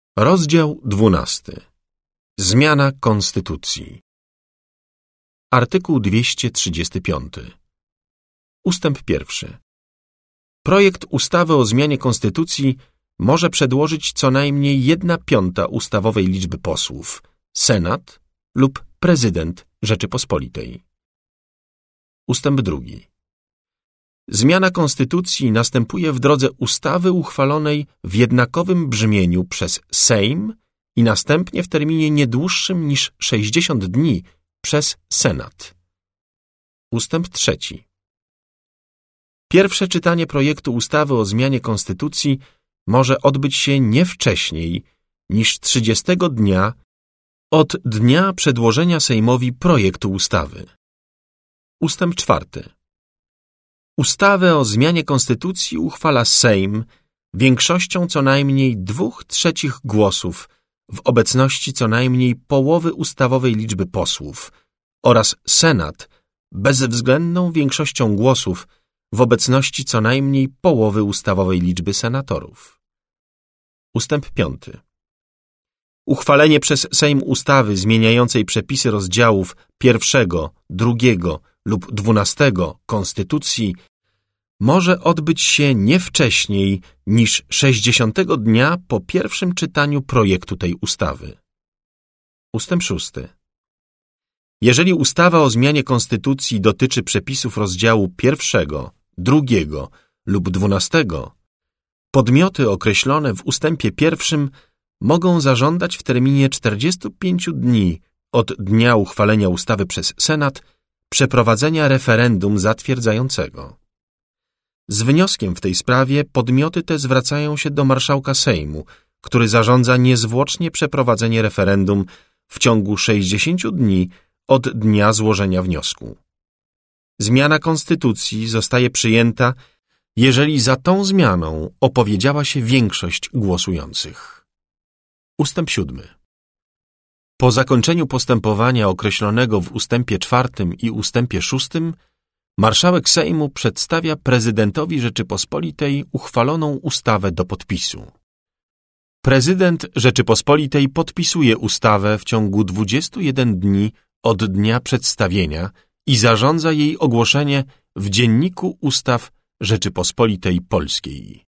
Rozdział 12. Zmiana Konstytucji. Artykuł 235. Ustęp 1. Projekt ustawy o zmianie Konstytucji może przedłożyć co najmniej 1/5 ustawowej liczby posłów, Senat lub Prezydent Rzeczypospolitej. Ustęp 2. Zmiana Konstytucji następuje w drodze ustawy uchwalonej w jednakowym brzmieniu przez Sejm i następnie w terminie nie dłuższym niż 60 dni przez Senat. Ustęp 3. Pierwsze czytanie projektu ustawy o zmianie Konstytucji może odbyć się nie wcześniej niż 30 dnia od dnia przedłożenia Sejmowi projektu ustawy. Ustęp 4. Ustawę o zmianie Konstytucji uchwala Sejm większością co najmniej 2/3 głosów w obecności co najmniej połowy ustawowej liczby posłów oraz Senat bezwzględną większością głosów w obecności co najmniej połowy ustawowej liczby senatorów. Ustęp 5. Uchwalenie przez Sejm ustawy zmieniającej przepisy rozdziałów 1, 2 lub 12 Konstytucji może odbyć się nie wcześniej niż 60 dnia po pierwszym czytaniu projektu tej ustawy. Ustęp 6. Jeżeli ustawa o zmianie Konstytucji dotyczy przepisów rozdziału 1, 2 lub 12, podmioty określone w ustępie 1 mogą zażądać w terminie 45 dni od dnia uchwalenia ustawy przez Senat przeprowadzenia referendum zatwierdzającego. Z wnioskiem w tej sprawie podmioty te zwracają się do marszałka Sejmu, który zarządza niezwłocznie przeprowadzenie referendum w ciągu 60 dni od dnia złożenia wniosku. Zmiana Konstytucji zostaje przyjęta, jeżeli za tą zmianą opowiedziała się większość głosujących. Ustęp 7. Po zakończeniu postępowania określonego w ustępie 4 i ustępie 6 marszałek Sejmu przedstawia prezydentowi Rzeczypospolitej uchwaloną ustawę do podpisu. Prezydent Rzeczypospolitej podpisuje ustawę w ciągu 21 dni od dnia przedstawienia i zarządza jej ogłoszenie w Dzienniku Ustaw Rzeczypospolitej Polskiej.